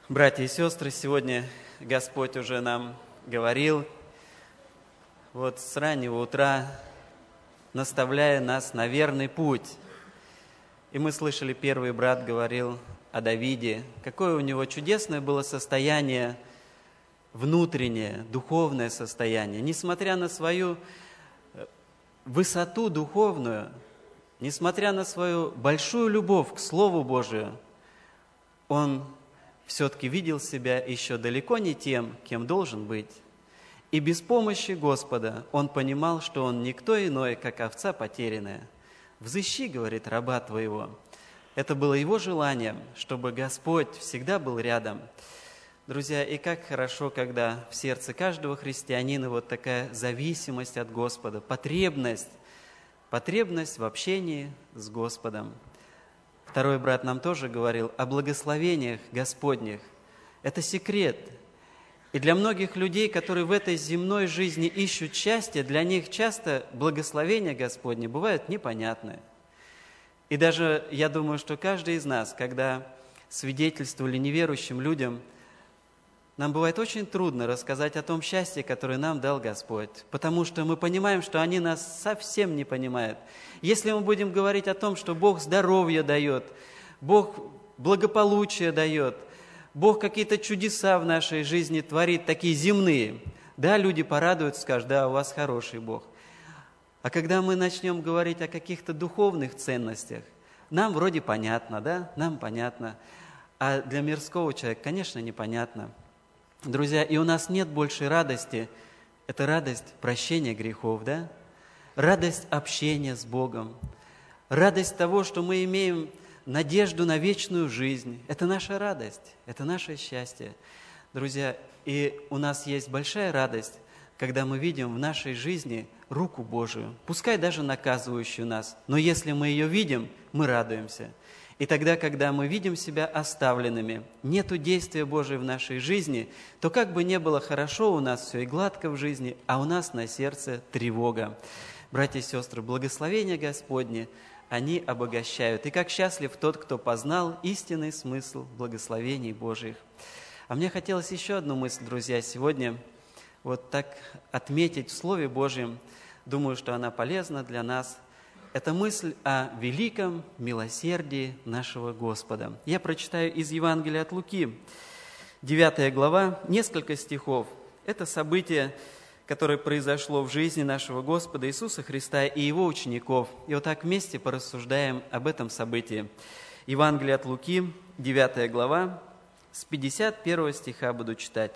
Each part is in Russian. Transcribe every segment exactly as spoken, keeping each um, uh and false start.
Братья и сестры, сегодня Господь уже нам говорил, вот с раннего утра, наставляя нас на верный путь. И мы слышали, первый брат говорил о Давиде, какое у него чудесное было состояние, внутреннее, духовное состояние. Несмотря на свою высоту духовную, несмотря на свою большую любовь к Слову Божию, он все-таки видел себя еще далеко не тем, кем должен быть. И без помощи Господа он понимал, что он никто иной, как овца потерянная. «Взыщи, — говорит, — раба твоего». Это было его желанием, чтобы Господь всегда был рядом. Друзья, и как хорошо, когда в сердце каждого христианина вот такая зависимость от Господа, потребность, потребность в общении с Господом. Второй брат нам тоже говорил о благословениях Господних. Это секрет. И для многих людей, которые в этой земной жизни ищут счастье, для них часто благословения Господни бывают непонятны. И даже я думаю, что каждый из нас, когда свидетельствовали неверующим людям, нам бывает очень трудно рассказать о том счастье, которое нам дал Господь, потому что мы понимаем, что они нас совсем не понимают. Если мы будем говорить о том, что Бог здоровье дает, Бог благополучие дает, Бог какие-то чудеса в нашей жизни творит, такие земные, да, люди порадуются, скажут, да, у вас хороший Бог. А когда мы начнем говорить о каких-то духовных ценностях, нам вроде понятно, да, нам понятно, а для мирского человека, конечно, непонятно. Друзья, и у нас нет большей радости, это радость прощения грехов, да? Радость общения с Богом, радость того, что мы имеем надежду на вечную жизнь. Это наша радость, это наше счастье. Друзья, и у нас есть большая радость, когда мы видим в нашей жизни руку Божию, пускай даже наказывающую нас, но если мы ее видим, мы радуемся. И тогда, когда мы видим себя оставленными, нету действия Божия в нашей жизни, то как бы не было хорошо у нас все и гладко в жизни, а у нас на сердце тревога. Братья и сестры, благословения Господни, они обогащают. И как счастлив тот, кто познал истинный смысл благословений Божьих. А мне хотелось еще одну мысль, друзья, сегодня вот так отметить в Слове Божьем. Думаю, что она полезна для нас. Это мысль о великом милосердии нашего Господа. Я прочитаю из Евангелия от Луки, девятая глава, несколько стихов. Это событие, которое произошло в жизни нашего Господа Иисуса Христа и Его учеников. И вот так вместе порассуждаем об этом событии. Евангелие от Луки, девятая глава, с пятьдесят первого стиха буду читать.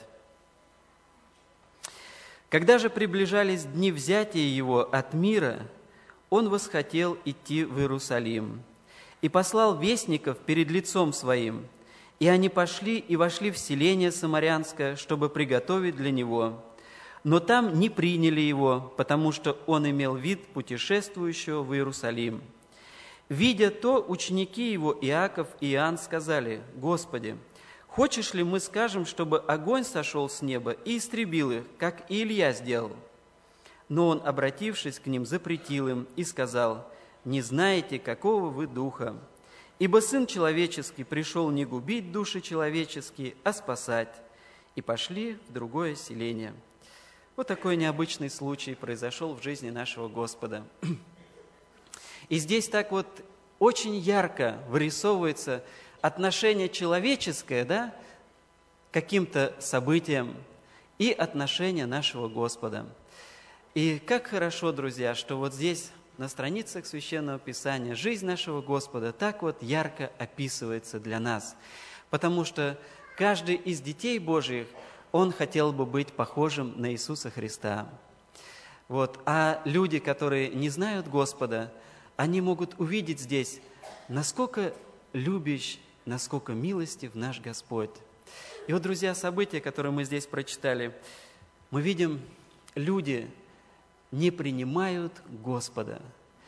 «Когда же приближались дни взятия Его от мира, Он восхотел идти в Иерусалим и послал вестников перед лицом Своим, и они пошли и вошли в селение Самарянское, чтобы приготовить для Него. Но там не приняли Его, потому что Он имел вид путешествующего в Иерусалим. Видя то, ученики Его Иаков и Иоанн сказали: Господи, хочешь ли мы скажем, чтобы огонь сошел с неба и истребил их, как и Илья сделал? Но Он, обратившись к ним, запретил им и сказал: не знаете, какого вы духа, ибо Сын Человеческий пришел не губить души человеческие, а спасать. И пошли в другое селение». Вот такой необычный случай произошел в жизни нашего Господа. И здесь так вот очень ярко вырисовывается отношение человеческое, да, к каким-то событиям и отношение нашего Господа. И как хорошо, друзья, что вот здесь, на страницах Священного Писания, жизнь нашего Господа так вот ярко описывается для нас. Потому что каждый из детей Божьих, он хотел бы быть похожим на Иисуса Христа. Вот. А люди, которые не знают Господа, они могут увидеть здесь, насколько любящ, насколько милостив наш Господь. И вот, друзья, события, которые мы здесь прочитали, мы видим, люди не принимают Господа.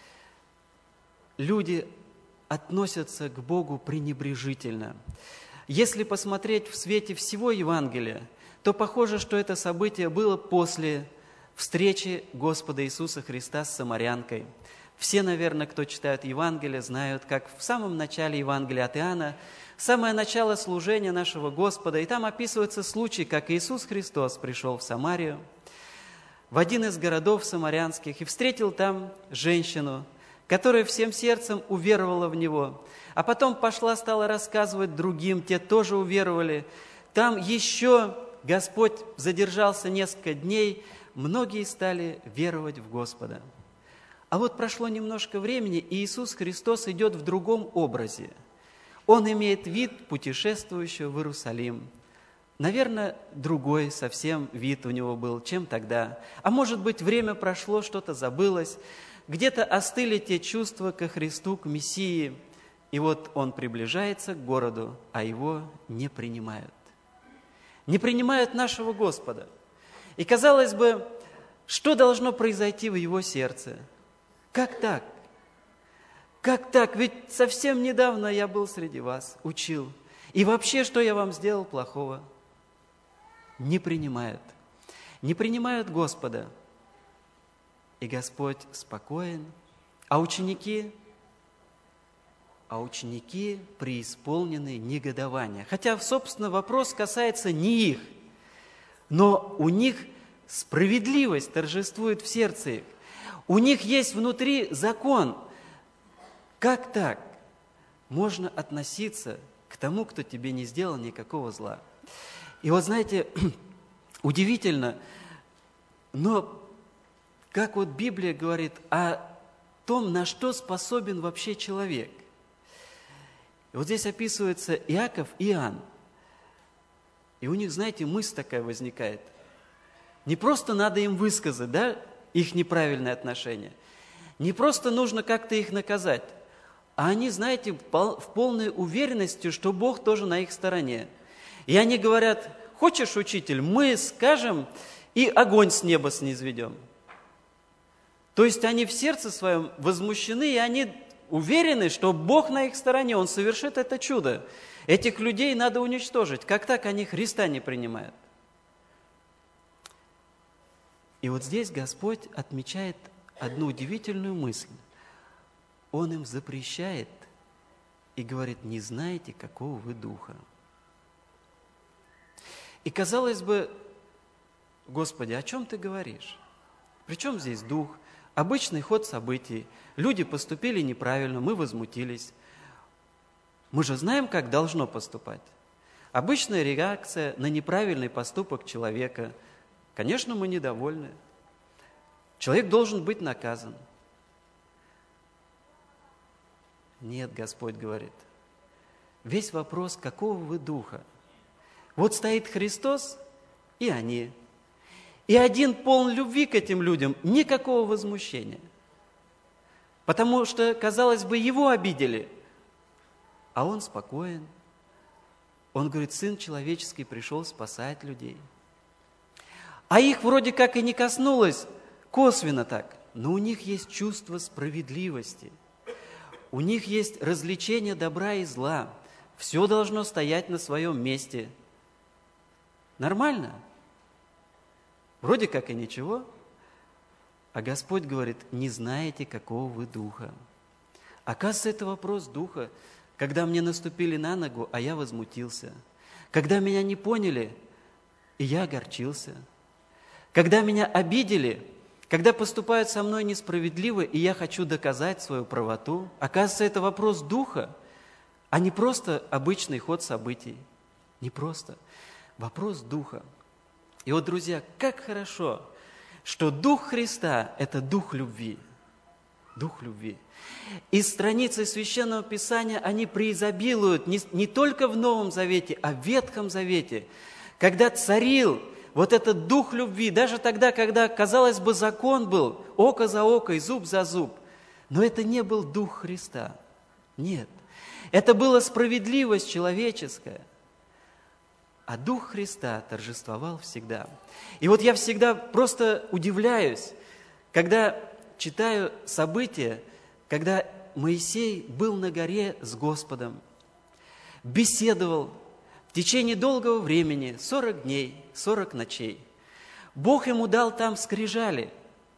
Люди относятся к Богу пренебрежительно. Если посмотреть в свете всего Евангелия, то похоже, что это событие было после встречи Господа Иисуса Христа с самарянкой. Все, наверное, кто читают Евангелие, знают, как в самом начале Евангелия от Иоанна, самое начало служения нашего Господа, и там описывается случай, как Иисус Христос пришел в Самарию, в один из городов самарянских, и встретил там женщину, которая всем сердцем уверовала в Него, а потом пошла, стала рассказывать другим, те тоже уверовали. Там еще Господь задержался несколько дней, многие стали веровать в Господа. А вот прошло немножко времени, и Иисус Христос идет в другом образе. Он имеет вид путешествующего в Иерусалим. Наверное, другой совсем вид у него был, чем тогда. А может быть, время прошло, что-то забылось, где-то остыли те чувства ко Христу, к Мессии. И вот он приближается к городу, а его не принимают. Не принимают нашего Господа. И казалось бы, что должно произойти в его сердце? Как так? Как так? Ведь совсем недавно я был среди вас, учил. И вообще, что я вам сделал плохого? Не принимают. Не принимают Господа. И Господь спокоен. А ученики? А ученики преисполнены негодования. Хотя, собственно, вопрос касается не их, но у них справедливость торжествует в сердце их. У них есть внутри закон. Как так можно относиться к тому, кто тебе не сделал никакого зла? И вот знаете, удивительно, но как вот Библия говорит о том, на что способен вообще человек. И вот здесь описывается Иаков и Иоанн. И у них, знаете, мысль такая возникает. Не просто надо им высказать, да, их неправильное отношение. Не просто нужно как-то их наказать, а они, знаете, в полной уверенности, что Бог тоже на их стороне. И они говорят: хочешь, учитель, мы скажем и огонь с неба снизведем. То есть они в сердце своем возмущены, и они уверены, что Бог на их стороне, Он совершит это чудо. Этих людей надо уничтожить. Как так они Христа не принимают? И вот здесь Господь отмечает одну удивительную мысль. Он им запрещает и говорит: не знаете, какого вы духа. И казалось бы, Господи, о чем ты говоришь? При чем здесь дух? Обычный ход событий. Люди поступили неправильно, мы возмутились. Мы же знаем, как должно поступать. Обычная реакция на неправильный поступок человека. Конечно, мы недовольны. Человек должен быть наказан. Нет, Господь говорит, весь вопрос, какого вы духа. Вот стоит Христос и они. И один полон любви к этим людям, никакого возмущения. Потому что, казалось бы, его обидели, а он спокоен. Он говорит: Сын человеческий пришел спасать людей. А их вроде как и не коснулось, косвенно так, но у них есть чувство справедливости. У них есть развлечение добра и зла. Все должно стоять на своем месте. Нормально? Вроде как и ничего. А Господь говорит: не знаете, какого вы духа. Оказывается, это вопрос духа. Когда мне наступили на ногу, а я возмутился. Когда меня не поняли, и я огорчился. Когда меня обидели, когда поступают со мной несправедливо, и я хочу доказать свою правоту. Оказывается, это вопрос духа, а не просто обычный ход событий. Не просто. Вопрос духа. И вот, друзья, как хорошо, что Дух Христа – это Дух любви. Дух любви. И страницы Священного Писания, они преизобилуют не, не только в Новом Завете, а в Ветхом Завете, когда царил вот этот Дух любви, даже тогда, когда, казалось бы, закон был око за око и зуб за зуб, но это не был Дух Христа. Нет. Это была справедливость человеческая. А Дух Христа торжествовал всегда. И вот я всегда просто удивляюсь, когда читаю события, когда Моисей был на горе с Господом, беседовал в течение долгого времени, сорок дней, сорок ночей. Бог ему дал там скрижали,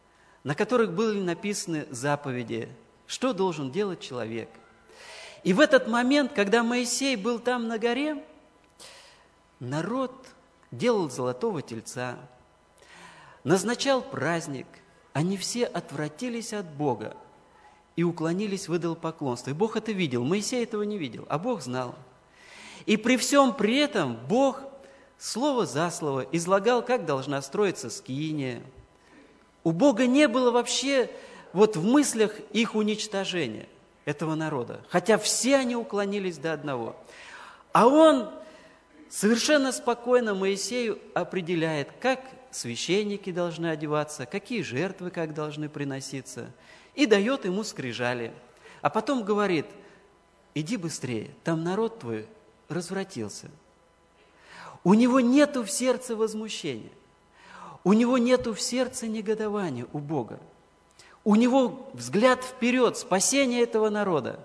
на которых были написаны заповеди, что должен делать человек. И в этот момент, когда Моисей был там на горе, народ делал золотого тельца, назначал праздник, они все отвратились от Бога и уклонились в идолопоклонство. И Бог это видел, Моисей этого не видел, а Бог знал. И при всем при этом Бог слово за слово излагал, как должна строиться скиния. У Бога не было вообще вот в мыслях их уничтожения, этого народа, хотя все они уклонились до одного. А Он совершенно спокойно Моисею определяет, как священники должны одеваться, какие жертвы как должны приноситься, и дает ему скрижали. А потом говорит: иди быстрее, там народ твой развратился. У него нету в сердце возмущения, у него нету в сердце негодования у Бога. У него взгляд вперед, спасение этого народа.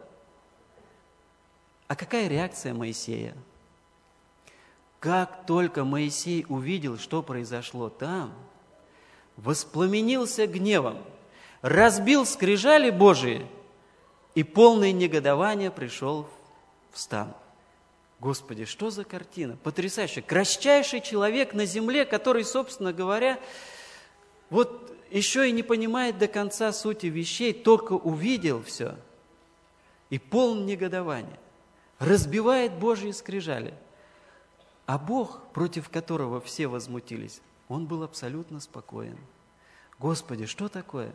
А какая реакция Моисея? Как только Моисей увидел, что произошло там, воспламенился гневом, разбил скрижали Божии, и полное негодование пришел в стан. Господи, что за картина? Потрясающе. Кратчайший человек на земле, который, собственно говоря, вот еще и не понимает до конца сути вещей, только увидел все и полн негодования, разбивает Божьи скрижали. А Бог, против которого все возмутились, Он был абсолютно спокоен. Господи, что такое?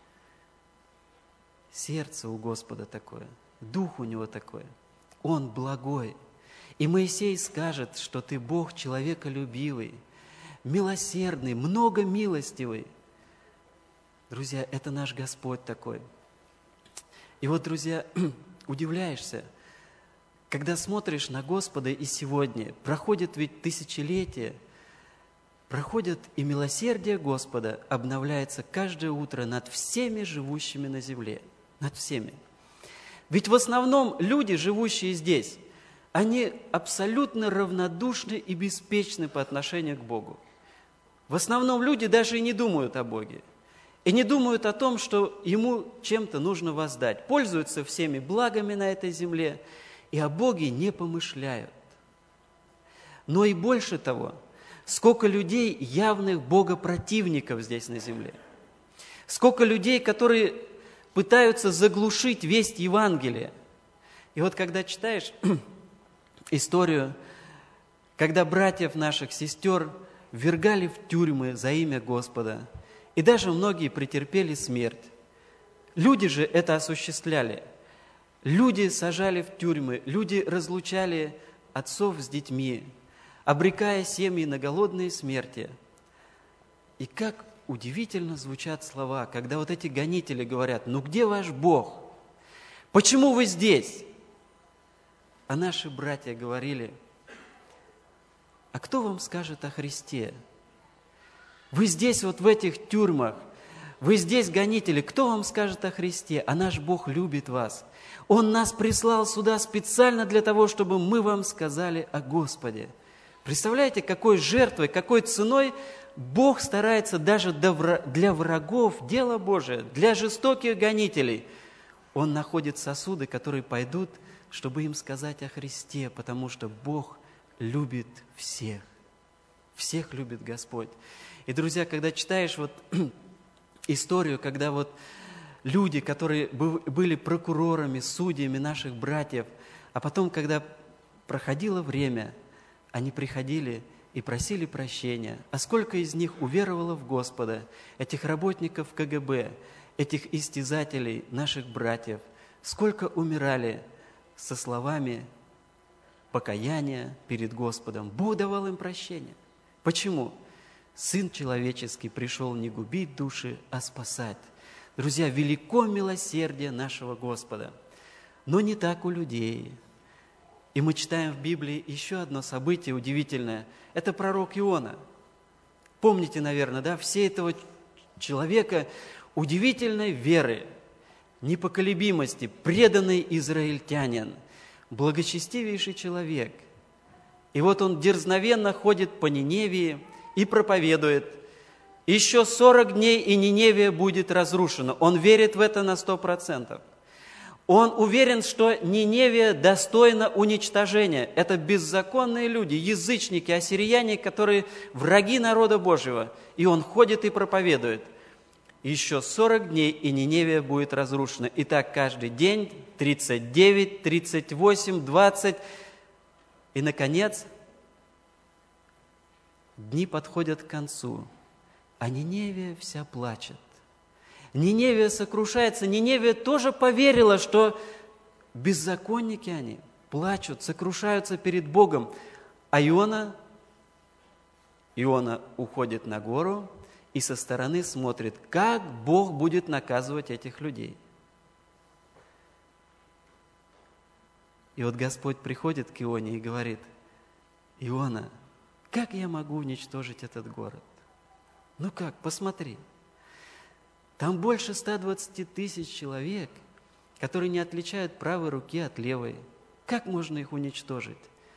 Сердце у Господа такое, дух у Него такой. Он благой. И Моисей скажет, что ты Бог человеколюбивый, милосердный, многомилостивый. Друзья, это наш Господь такой. И вот, друзья, удивляешься, когда смотришь на Господа и сегодня, проходят ведь тысячелетия, проходят и милосердие Господа обновляется каждое утро над всеми живущими на земле, над всеми. Ведь в основном люди, живущие здесь, они абсолютно равнодушны и беспечны по отношению к Богу. В основном люди даже и не думают о Боге. И не думают о том, что Ему чем-то нужно воздать. Пользуются всеми благами на этой земле и о Боге не помышляют. Но и больше того, сколько людей явных богопротивников здесь на земле. Сколько людей, которые пытаются заглушить весть Евангелия. И вот когда читаешь историю, когда братьев наших, сестер ввергали в тюрьмы за имя Господа, и даже многие претерпели смерть. Люди же это осуществляли. Люди сажали в тюрьмы, люди разлучали отцов с детьми, обрекая семьи на голодные смерти. И как удивительно звучат слова, когда вот эти гонители говорят: ну где ваш Бог? Почему вы здесь? А наши братья говорили: а кто вам скажет о Христе? Вы здесь вот в этих тюрьмах, вы здесь гонители, кто вам скажет о Христе? А наш Бог любит вас. Он нас прислал сюда специально для того, чтобы мы вам сказали о Господе. Представляете, какой жертвой, какой ценой Бог старается даже для врагов дела Божие, для жестоких гонителей. Он находит сосуды, которые пойдут, чтобы им сказать о Христе, потому что Бог любит всех. Всех любит Господь. И, друзья, когда читаешь вот историю, когда вот люди, которые были прокурорами, судьями наших братьев, а потом, когда проходило время, они приходили и просили прощения. А сколько из них уверовало в Господа, этих работников ка гэ бэ, этих истязателей, наших братьев, сколько умирали со словами покаяния перед Господом. Бог давал им прощение. Почему? Сын человеческий пришел не губить души, а спасать. Друзья, велико милосердие нашего Господа, но не так у людей. И мы читаем в Библии еще одно событие удивительное. Это пророк Иона. Помните, наверное, да, все этого человека удивительной веры, непоколебимости, преданный израильтянин, благочестивейший человек. И вот он дерзновенно ходит по Ниневии и проповедует. Еще сорок дней, и Ниневия будет разрушена. Он верит в это на сто процентов. Он уверен, что Ниневия достойна уничтожения. Это беззаконные люди, язычники, ассирияне, которые враги народа Божьего. И он ходит и проповедует. Еще сорок дней, и Ниневия будет разрушена. И так каждый день, тридцать девять, тридцать восемь, двадцать. И, наконец, дни подходят к концу, а Ниневия вся плачет. Ниневия сокрушается. Ниневия тоже поверила, что беззаконники они, плачут, сокрушаются перед Богом. А Иона, Иона уходит на гору и со стороны смотрит, как Бог будет наказывать этих людей. И вот Господь приходит к Ионе и говорит: Иона, как я могу уничтожить этот город? Ну как, посмотри. Там больше ста двадцати тысяч человек, которые не отличают правой руки от левой. Как можно их уничтожить?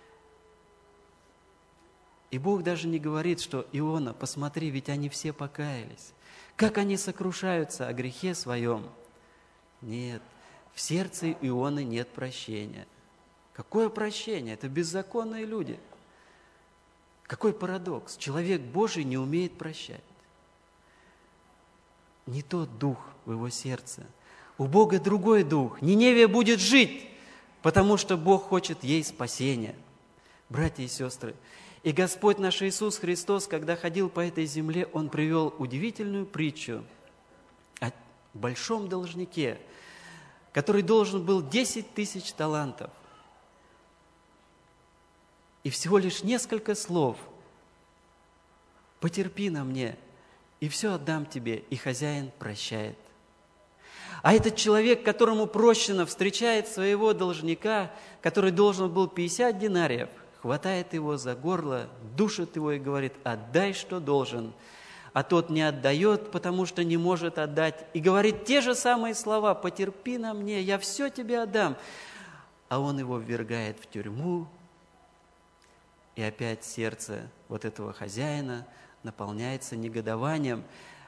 И Бог даже не говорит, что Иона, посмотри, ведь они все покаялись. Как они сокрушаются о грехе своем? Нет, в сердце Ионы нет прощения. Какое прощение? Это беззаконные люди. Какой парадокс? Человек Божий не умеет прощать. Не тот дух в его сердце. У Бога другой дух. Ниневия будет жить, потому что Бог хочет ей спасения. Братья и сестры, и Господь наш Иисус Христос, когда ходил по этой земле, Он привел удивительную притчу о большом должнике, который должен был десять тысяч талантов. И всего лишь несколько слов: «Потерпи на мне, и все отдам тебе», и хозяин прощает. А этот человек, которому прощено, встречает своего должника, который должен был пятьдесят динариев, хватает его за горло, душит его и говорит: «Отдай, что должен». А тот не отдает, потому что не может отдать, и говорит те же самые слова: «Потерпи на мне, я все тебе отдам». А он его ввергает в тюрьму, и опять сердце вот этого хозяина наполняется негодованием.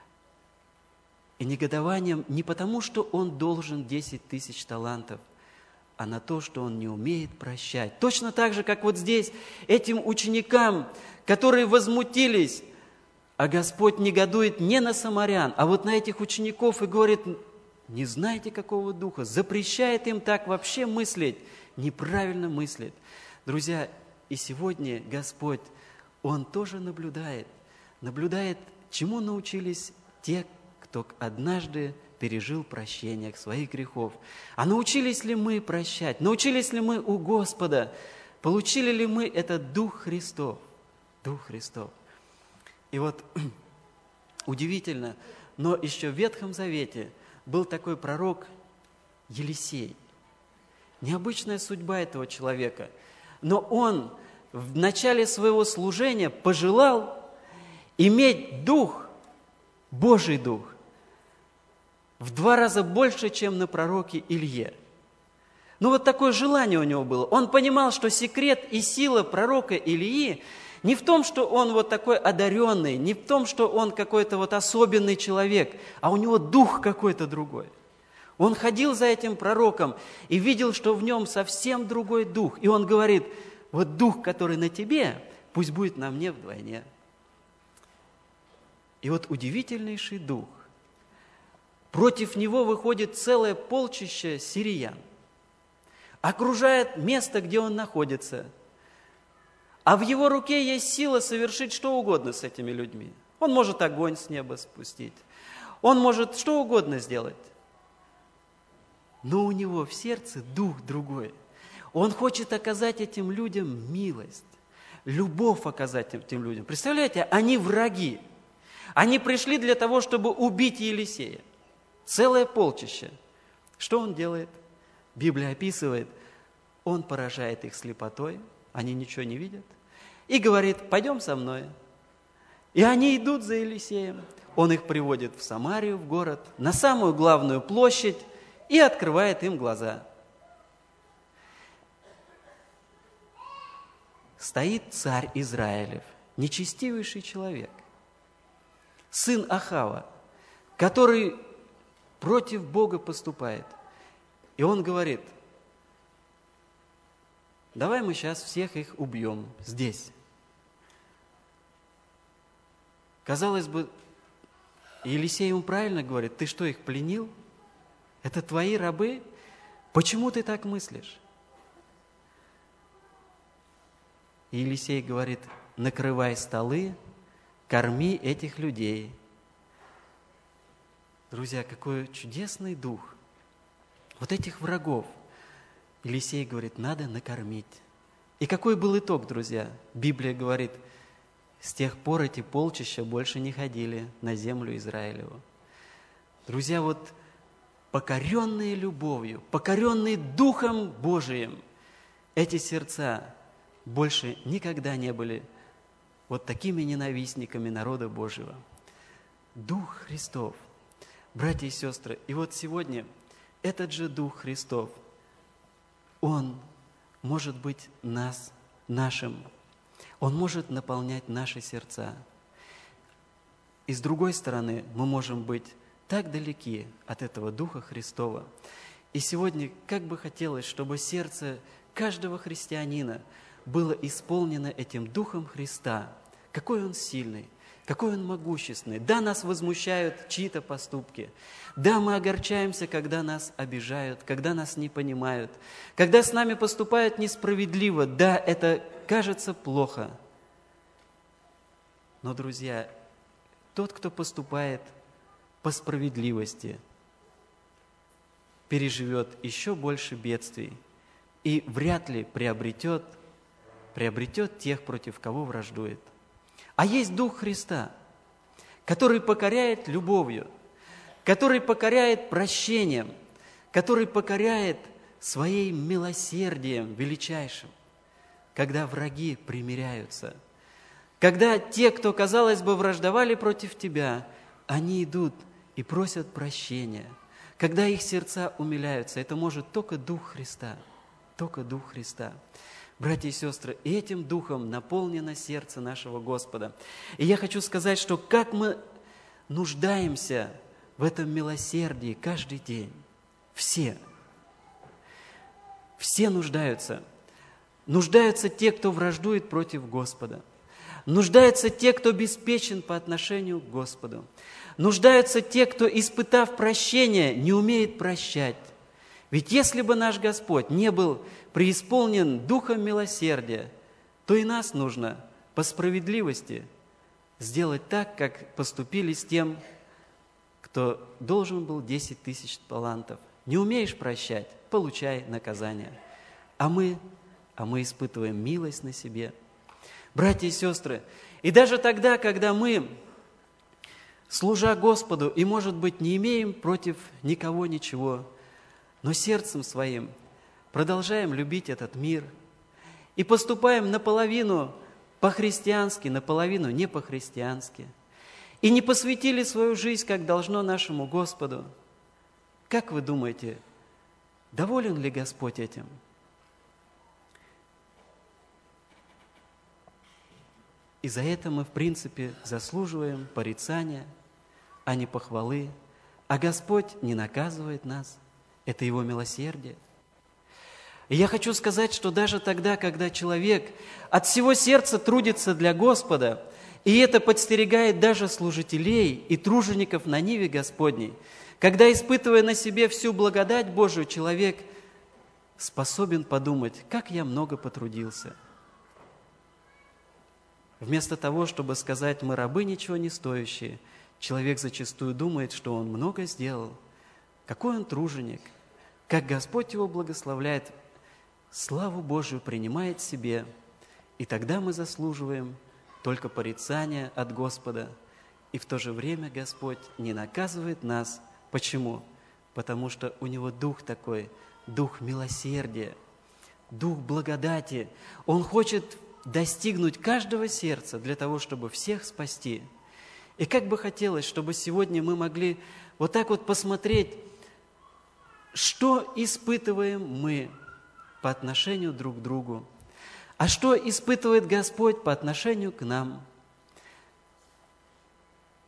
И негодованием не потому, что он должен десять тысяч талантов, а на то, что он не умеет прощать. Точно так же, как вот здесь этим ученикам, которые возмутились, а Господь негодует не на самарян, а вот на этих учеников и говорит: не знаете, какого духа, запрещает им так вообще мыслить, неправильно мыслить. Друзья, и сегодня Господь, Он тоже наблюдает, наблюдает, чему научились те, кто однажды пережил прощение своих грехов. А научились ли мы прощать? Научились ли мы у Господа? Получили ли мы этот Дух Христов? Дух Христов. И вот удивительно, но еще в Ветхом Завете был такой пророк Елисей. Необычная судьба этого человека. Но он в начале своего служения пожелал иметь Дух, Божий Дух, в два раза больше, чем на пророке Илье. Ну вот такое желание у него было. Он понимал, что секрет и сила пророка Илии не в том, что он вот такой одаренный, не в том, что он какой-то вот особенный человек, а у него дух какой-то другой. Он ходил за этим пророком и видел, что в нем совсем другой дух. И он говорит: вот дух, который на тебе, пусть будет на мне вдвойне. И вот удивительнейший дух. Против него выходит целое полчище сириян. Окружает место, где он находится. А в его руке есть сила совершить что угодно с этими людьми. Он может огонь с неба спустить. Он может что угодно сделать. Но у него в сердце дух другой. Он хочет оказать этим людям милость, любовь оказать этим людям. Представляете, они враги. Они пришли для того, чтобы убить Елисея. Целое полчище. Что он делает? Библия описывает, он поражает их слепотой, они ничего не видят, и говорит: пойдем со мной. И они идут за Елисеем. Он их приводит в Самарию, в город, на самую главную площадь, и открывает им глаза. Стоит царь Израилев, нечестивейший человек. сын Ахава, который против Бога поступает. И он говорит: давай мы сейчас всех их убьем здесь. Казалось бы, Елисей ему правильно говорит: ты что, их пленил? Это твои рабы? Почему ты так мыслишь? И Елисей говорит: накрывай столы, корми этих людей. Друзья, какой чудесный дух. Вот этих врагов Елисей говорит: надо накормить. И какой был итог, друзья? Библия говорит: с тех пор эти полчища больше не ходили на землю Израилеву. Друзья, вот покоренные любовью, покоренные Духом Божиим, эти сердца больше никогда не были вот такими ненавистниками народа Божьего. Дух Христов, братья и сестры, и вот сегодня этот же Дух Христов, Он может быть нас, нашим, Он может наполнять наши сердца. И с другой стороны, мы можем быть так далеки от этого Духа Христова. И сегодня как бы хотелось, чтобы сердце каждого христианина было исполнено этим Духом Христа. Какой Он сильный, какой Он могущественный. Да, нас возмущают чьи-то поступки. Да, мы огорчаемся, когда нас обижают, когда нас не понимают, когда с нами поступают несправедливо. Да, это кажется плохо. Но, друзья, тот, кто поступает по справедливости, переживет еще больше бедствий и вряд ли приобретет, приобретет тех, против кого враждует. А есть Дух Христа, который покоряет любовью, который покоряет прощением, который покоряет своим милосердием величайшим, когда враги примиряются, когда те, кто, казалось бы, враждовали против тебя, они идут и просят прощения, когда их сердца умиляются. Это может только Дух Христа, только Дух Христа. Братья и сестры, и этим Духом наполнено сердце нашего Господа. И я хочу сказать, что как мы нуждаемся в этом милосердии каждый день. Все. Все нуждаются. Нуждаются те, кто враждует против Господа. Нуждаются те, кто беспечен по отношению к Господу. Нуждаются те, кто, испытав прощение, не умеет прощать. Ведь если бы наш Господь не был преисполнен духом милосердия, то и нас нужно по справедливости сделать так, как поступили с тем, кто должен был десять тысяч талантов. Не умеешь прощать – получай наказание. А мы, а мы испытываем милость на себе. Братья и сестры, и даже тогда, когда мы, служа Господу, и, может быть, не имеем против никого ничего, но сердцем своим продолжаем любить этот мир и поступаем наполовину по-христиански, наполовину не по-христиански, и не посвятили свою жизнь, как должно, нашему Господу, как вы думаете, доволен ли Господь этим? И за это мы, в принципе, заслуживаем порицания, а не похвалы, а Господь не наказывает нас. Это Его милосердие. И я хочу сказать, что даже тогда, когда человек от всего сердца трудится для Господа, и это подстерегает даже служителей и тружеников на ниве Господней, когда, испытывая на себе всю благодать Божию, человек способен подумать: как я много потрудился. Вместо того, чтобы сказать: мы рабы ничего не стоящие, человек зачастую думает, что он много сделал. Какой он труженик, как Господь его благословляет, славу Божию принимает себе, и тогда мы заслуживаем только порицания от Господа, и в то же время Господь не наказывает нас. Почему? Потому что у Него Дух такой, Дух милосердия, Дух благодати. Он хочет достигнуть каждого сердца для того, чтобы всех спасти. И как бы хотелось, чтобы сегодня мы могли вот так вот посмотреть, что испытываем мы по отношению друг к другу, а что испытывает Господь по отношению к нам. И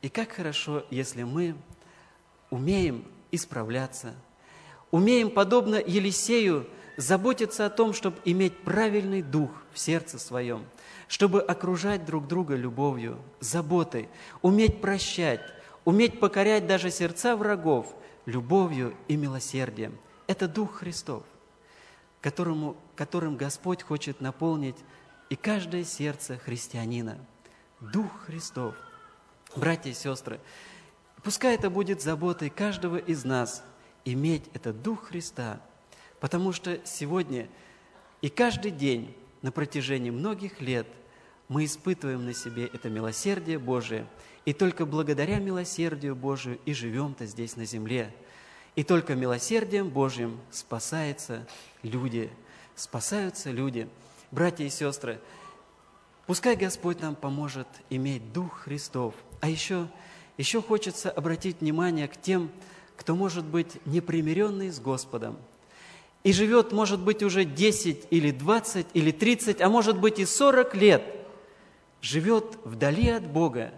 И как хорошо, если мы умеем исправляться, умеем, подобно Елисею, заботиться о том, чтобы иметь правильный дух в сердце своем, чтобы окружать друг друга любовью, заботой, уметь прощать, уметь покорять даже сердца врагов любовью и милосердием. Это Дух Христов, которому, которым Господь хочет наполнить и каждое сердце христианина. Дух Христов. Братья и сестры, пускай это будет заботой каждого из нас, иметь этот Дух Христа, потому что сегодня и каждый день на протяжении многих лет мы испытываем на себе это милосердие Божие, и только благодаря милосердию Божию и живем-то здесь на земле. И только милосердием Божьим спасаются люди, спасаются люди. Братья и сестры, пускай Господь нам поможет иметь Дух Христов. А еще, еще хочется обратить внимание к тем, кто может быть непримиренный с Господом и живет, может быть, уже десять или двадцать или тридцать, а может быть и сорок лет, живет вдали от Бога.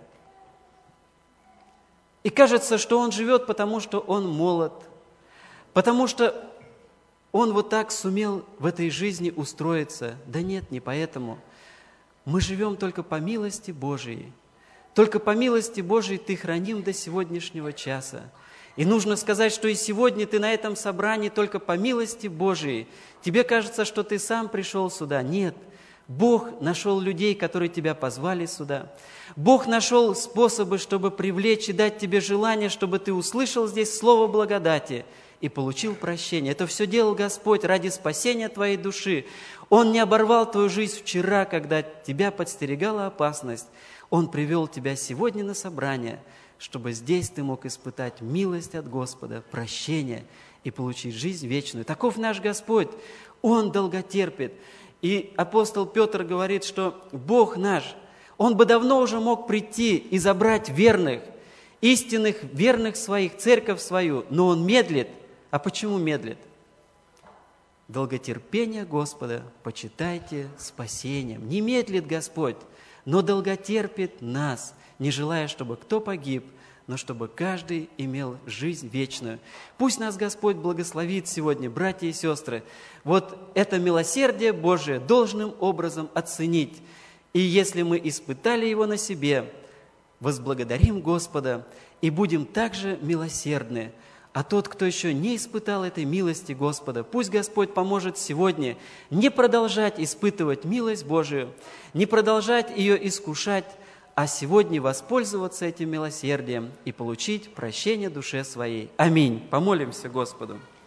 И кажется, что он живет, потому что он молод, потому что он вот так сумел в этой жизни устроиться. Да нет, не поэтому. Мы живем только по милости Божией. Только по милости Божией ты храним до сегодняшнего часа. И нужно сказать, что и сегодня ты на этом собрании только по милости Божией. Тебе кажется, что ты сам пришел сюда. Нет. Бог нашел людей, которые тебя позвали сюда. Бог нашел способы, чтобы привлечь и дать тебе желание, чтобы ты услышал здесь слово благодати и получил прощение. Это все делал Господь ради спасения твоей души. Он не оборвал твою жизнь вчера, когда тебя подстерегала опасность. Он привел тебя сегодня на собрание, чтобы здесь ты мог испытать милость от Господа, прощение и получить жизнь вечную. Таков наш Господь. Он долготерпит. И апостол Петр говорит, что Бог наш, Он бы давно уже мог прийти и забрать верных, истинных верных своих, церковь свою, но Он медлит. А почему медлит? Долготерпение Господа почитайте спасением. Не медлит Господь, но долготерпит нас, не желая, чтобы кто погиб, но чтобы каждый имел жизнь вечную. Пусть нас Господь благословит сегодня, братья и сестры, вот это милосердие Божие должным образом оценить. И если мы испытали его на себе, возблагодарим Господа и будем также милосердны. А тот, кто еще не испытал этой милости Господа, пусть Господь поможет сегодня не продолжать испытывать милость Божию, не продолжать ее искушать, а сегодня воспользоваться этим милосердием и получить прощение душе своей. Аминь. Помолимся Господу.